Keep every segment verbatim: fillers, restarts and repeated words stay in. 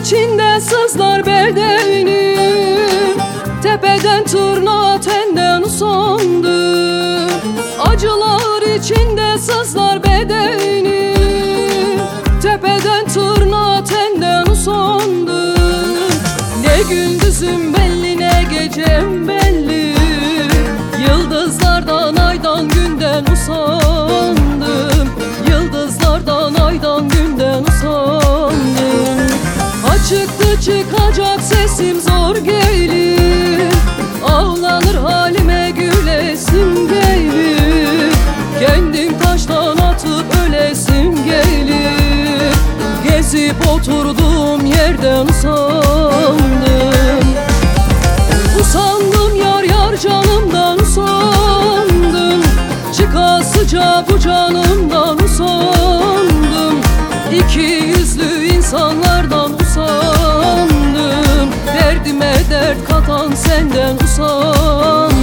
içinde sızlar bedenim, tepeden tırnağa tenden usandım. Acılar içinde sızlar bedenim, tepeden tırnağa tenden usandım. Ne gündüzüm belli ne gecem belli, yıldızlardan aydan günden usandım. Yıldızlardan aydan günden usandım. Çıktı çıkacak sesim zor gelir, ağlanır halime gülesim gelir. Kendim taştan atıp ölesim gelir, gezip oturduğum yerden usandım. Usandım yar yar canımdan usandım, çıkasıca bu canımdan usandım. İki yüzlü insanlardan usandım, derdime dert katan senden usandım.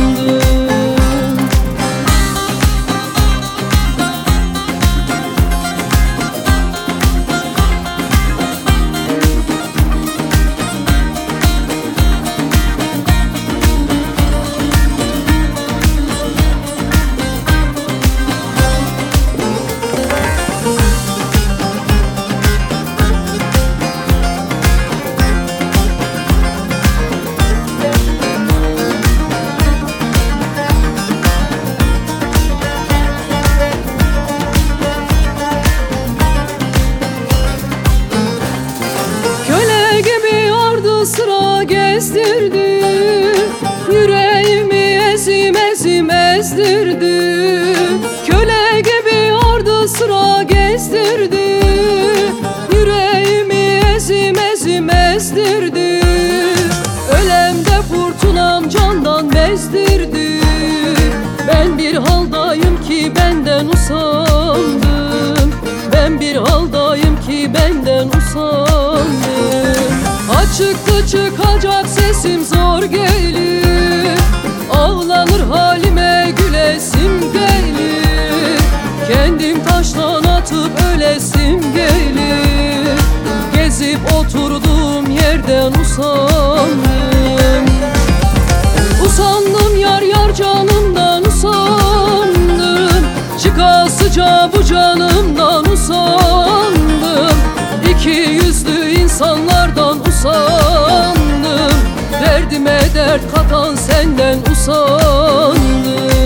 Sıra gezdirdi, yüreğimi ezim ezim ezdirdi. Köle gibi ordu sıra gezdirdi, yüreğimi ezim ezim ezdirdi. Ölemde fırtınam candan bezdirdi. Ben bir haldayım ki benden usandım, ben bir haldayım ki benden usandım. Çıktı çıkacak sesim zor gelir, ağlanır halime gülesim gelir. Kendim taştan atıp ölesim gelir, gezip oturduğum yerden usandım. Usandım yar yar canımdan usandım, çıkasıca bu canımdan usandım. İki yüzlü insanlardan usandım, derdime dert katan senden usandım.